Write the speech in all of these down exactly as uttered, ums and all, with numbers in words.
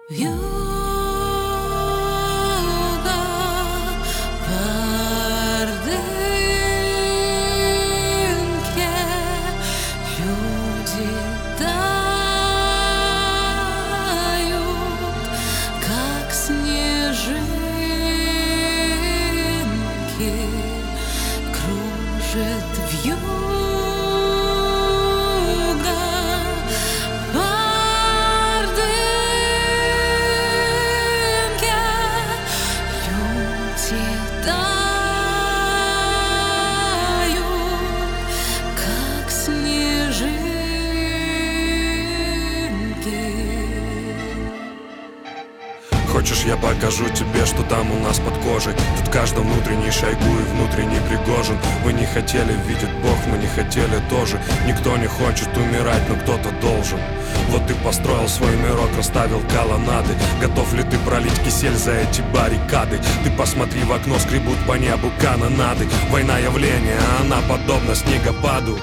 Вьюга в Ордынке люди тают, как снежинки, кружит вьюга. Хочешь, я покажу тебе, что там у нас под кожей? Тут каждый внутренний Шойгу и внутренний Пригожин. Вы не хотели видеть Бог, мы не хотели тоже. Никто не хочет умирать, но кто-то должен. Вот ты построил свой мирок, расставил колоннады. Готов ли ты пролить кисель за эти баррикады? Ты посмотри в окно, скребут по небу канонады. Война явление, а она подобна снегопаду.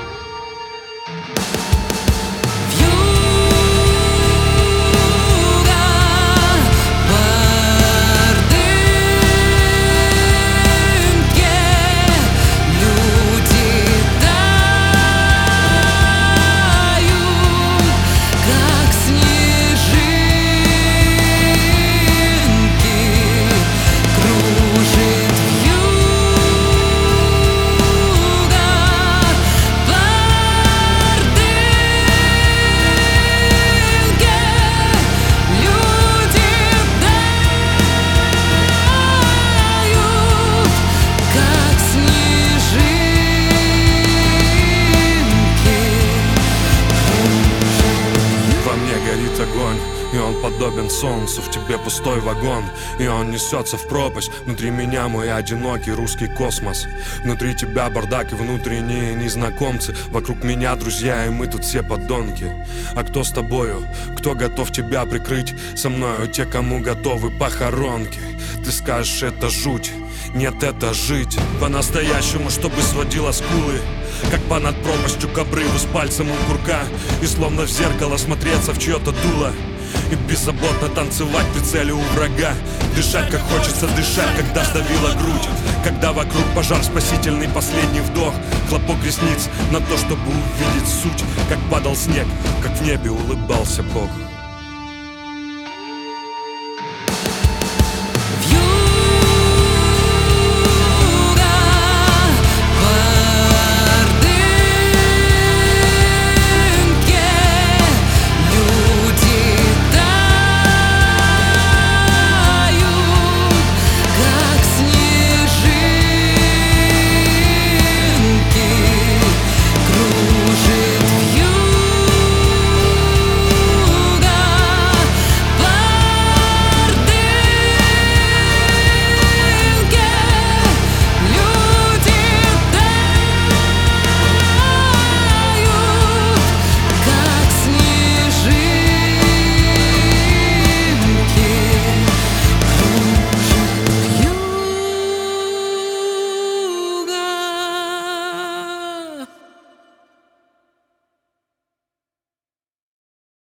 Огонь, и он подобен солнцу, в тебе пустой вагон, и он несется в пропасть. Внутри меня мой одинокий русский космос. Внутри тебя бардак и внутренние незнакомцы. Вокруг меня друзья, и мы тут все подонки. А кто с тобою? Кто готов тебя прикрыть? Со мною те, кому готовы похоронки. Ты скажешь, это жуть. Нет, это жить по-настоящему, чтобы сводило скулы, как понад пропастью к обрыву с пальцем у курка. И словно в зеркало смотреться в чье-то дуло, и беззаботно танцевать при цели у врага. Дышать, как хочется дышать, когда сдавила грудь, когда вокруг пожар спасительный, последний вдох. Хлопок ресниц на то, чтобы увидеть суть, как падал снег, как в небе улыбался Бог.